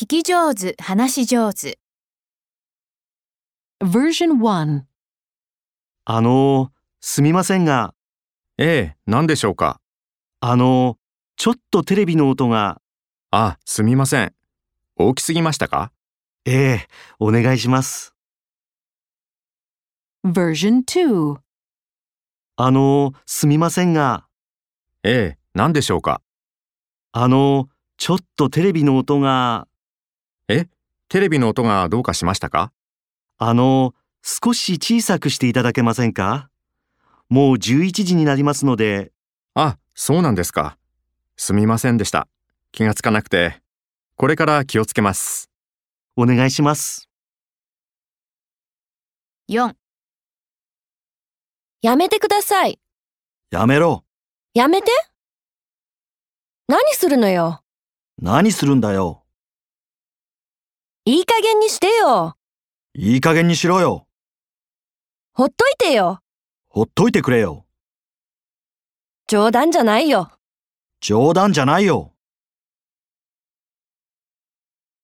聞き上手、話し上手。 Version 1. すみませんが、 何でしょうか。 ちょっとテレビの音が。 すみません。大きすぎましたか？ お願いします。 Version 2. すみませんが、 何でしょうか。 ちょっとテレビの音が。 テレビの音がどうかしましたか？ 少し小さくしていただけませんか？もう11時になりますので。 そうなんですか。すみませんでした。気がつかなくて。これから気をつけます。 お願いします。 4、 やめてください。 やめろ。 やめて。何するのよ。 何するんだよ。 いい加減にしてよ。 いい加減にしろよ。 ほっといてよ。 ほっといてくれよ。 冗談じゃないよ。 冗談じゃないよ。